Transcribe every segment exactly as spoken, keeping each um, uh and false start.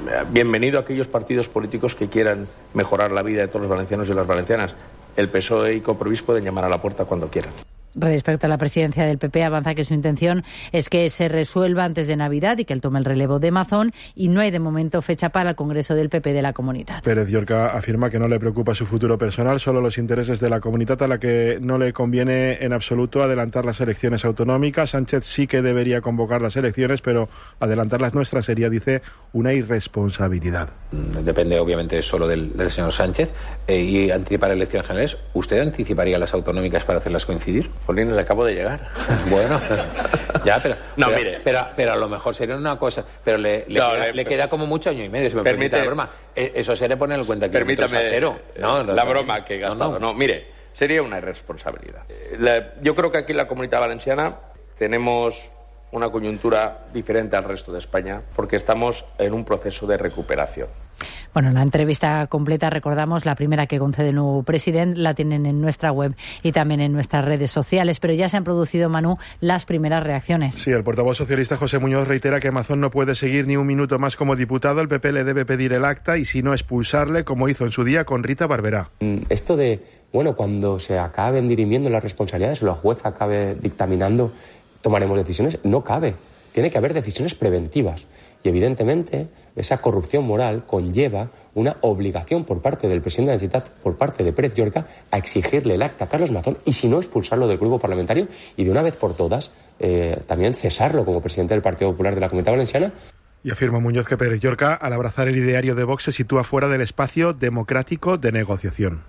bienvenido a aquellos partidos políticos que quieran mejorar la vida de todos los valencianos y las valencianas. El P S O E y Compromís pueden llamar a la puerta cuando quieran. Respecto a la presidencia del P P, avanza que su intención es que se resuelva antes de Navidad y que él tome el relevo de Mazón, y no hay de momento fecha para el Congreso del P P de la Comunitat. Pérez Llorca afirma que no le preocupa su futuro personal, solo los intereses de la Comunitat, a la que no le conviene en absoluto adelantar las elecciones autonómicas. Sánchez sí que debería convocar las elecciones, pero adelantar las nuestras sería, dice, una irresponsabilidad. Depende obviamente solo del, del señor Sánchez, eh, y anticipar elecciones generales. ¿Usted anticiparía las autonómicas para hacerlas coincidir? Jolín, le acabo de llegar. Bueno, ya, pero, no, pero, mire. pero, pero a lo mejor sería una cosa, pero le, le, no, queda, le, le queda como mucho año y medio, si me permite, permite la broma. Eso se le pone en cuenta kilómetros a cero. No, la broma que he gastado. No, no. no, mire, sería una irresponsabilidad. La, yo creo que aquí en la Comunidad Valenciana tenemos una coyuntura diferente al resto de España, porque estamos en un proceso de recuperación. Bueno, la entrevista completa, recordamos, la primera que concede el nuevo presidente, la tienen en nuestra web y también en nuestras redes sociales, pero ya se han producido, Manu, las primeras reacciones. Sí, el portavoz socialista José Muñoz reitera que Mazón no puede seguir ni un minuto más como diputado. El P P le debe pedir el acta y, si no, expulsarle, como hizo en su día con Rita Barberá. Esto de, bueno, cuando se acaben dirimiendo las responsabilidades o la jueza acabe dictaminando, tomaremos decisiones, no cabe. Tiene que haber decisiones preventivas. Y evidentemente esa corrupción moral conlleva una obligación por parte del presidente de la Generalitat, por parte de Pérez Llorca, a exigirle el acta a Carlos Mazón y, si no, expulsarlo del grupo parlamentario y, de una vez por todas, eh, también cesarlo como presidente del Partido Popular de la Comunidad Valenciana. Y afirma Muñoz que Pérez Llorca, al abrazar el ideario de Vox, se sitúa fuera del espacio democrático de negociación.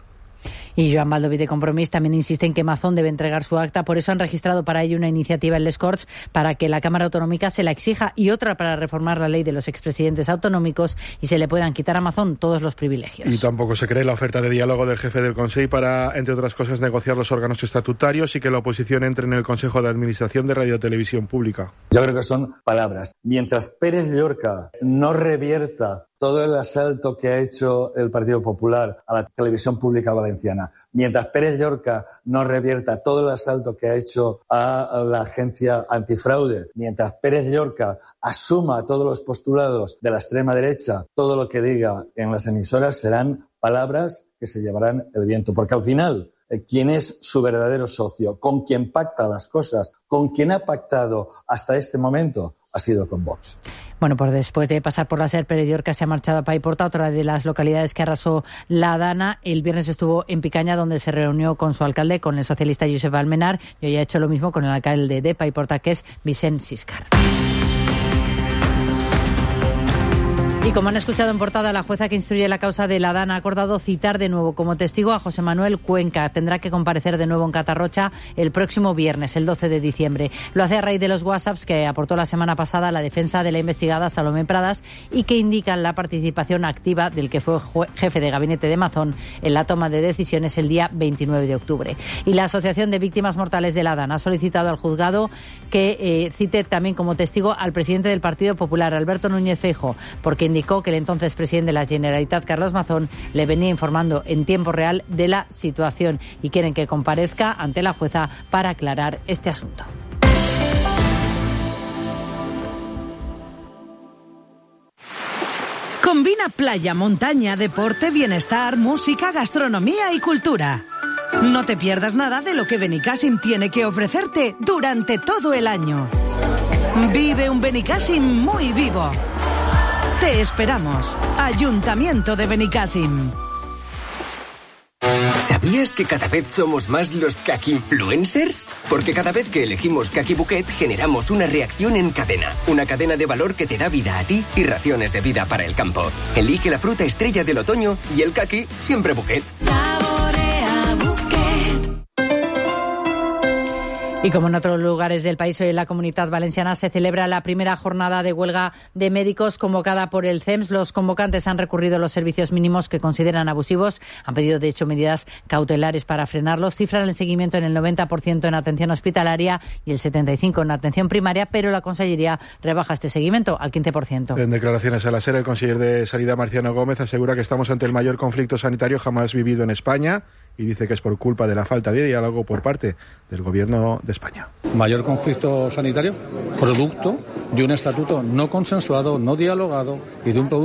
Y Joan Baldoví de Compromís también insiste en que Mazón debe entregar su acta. Por eso han registrado para ello una iniciativa en Les Corts para que la Cámara Autonómica se la exija, y otra para reformar la ley de los expresidentes autonómicos y se le puedan quitar a Mazón todos los privilegios. Y tampoco se cree la oferta de diálogo del jefe del Consell para, entre otras cosas, negociar los órganos estatutarios y que la oposición entre en el Consejo de Administración de Radio Televisión Pública. Yo creo que son palabras. Mientras Pérez Llorca no revierta todo el asalto que ha hecho el Partido Popular a la televisión pública valenciana, mientras Pérez Llorca no revierta todo el asalto que ha hecho a la agencia antifraude, mientras Pérez Llorca asuma todos los postulados de la extrema derecha, todo lo que diga en las emisoras serán palabras que se llevarán el viento, porque al final, ¿quién es su verdadero socio? ¿Con quién pacta las cosas? ¿Con quién ha pactado hasta este momento? Ha sido con Vox. Bueno, pues después de pasar por la SER, Pérez Llorca se ha marchado a Paiporta, otra de las localidades que arrasó la Dana. El viernes estuvo en Picaña, donde se reunió con su alcalde, con el socialista Josep Almenar, y hoy ha hecho lo mismo con el alcalde de Paiporta, que es Vicent Siscar. Y como han escuchado en portada, la jueza que instruye la causa de la Dana ha acordado citar de nuevo como testigo a José Manuel Cuenca. Tendrá que comparecer de nuevo en Catarrocha el próximo viernes, el doce de diciembre. Lo hace a raíz de los WhatsApps que aportó la semana pasada la defensa de la investigada Salomé Pradas y que indican la participación activa del que fue jefe de gabinete de Mazón en la toma de decisiones el día veintinueve de octubre. Y la Asociación de Víctimas Mortales de la Dana ha solicitado al juzgado que eh, cite también como testigo al presidente del Partido Popular, Alberto Núñez Feijóo, porque indicó que el entonces presidente de la Generalitat, Carlos Mazón, le venía informando en tiempo real de la situación y quieren que comparezca ante la jueza para aclarar este asunto. Combina playa, montaña, deporte, bienestar, música, gastronomía y cultura. No te pierdas nada de lo que Benicàssim tiene que ofrecerte durante todo el año. Vive un Benicàssim muy vivo. Te esperamos. Ayuntamiento de Benicàssim. ¿Sabías que cada vez somos más los Kaki-influencers? Porque cada vez que elegimos Kaki Bouquet generamos una reacción en cadena. Una cadena de valor que te da vida a ti y raciones de vida para el campo. Elige la fruta estrella del otoño y el Kaki siempre Bouquet. Y como en otros lugares del país, hoy en la Comunitat Valenciana se celebra la primera jornada de huelga de médicos convocada por el C E M S. Los convocantes han recurrido a los servicios mínimos que consideran abusivos. Han pedido, de hecho, medidas cautelares para frenarlos. Cifran el seguimiento en el noventa por ciento en atención hospitalaria y el setenta y cinco por ciento en atención primaria, pero la Consellería rebaja este seguimiento al quince por ciento. En declaraciones a la SER, el conseller de Sanidad, Marciano Gómez, asegura que estamos ante el mayor conflicto sanitario jamás vivido en España y dice que es por culpa de la falta de diálogo por parte del Gobierno de España. Mayor conflicto sanitario, producto de un estatuto no consensuado, no dialogado y de un producto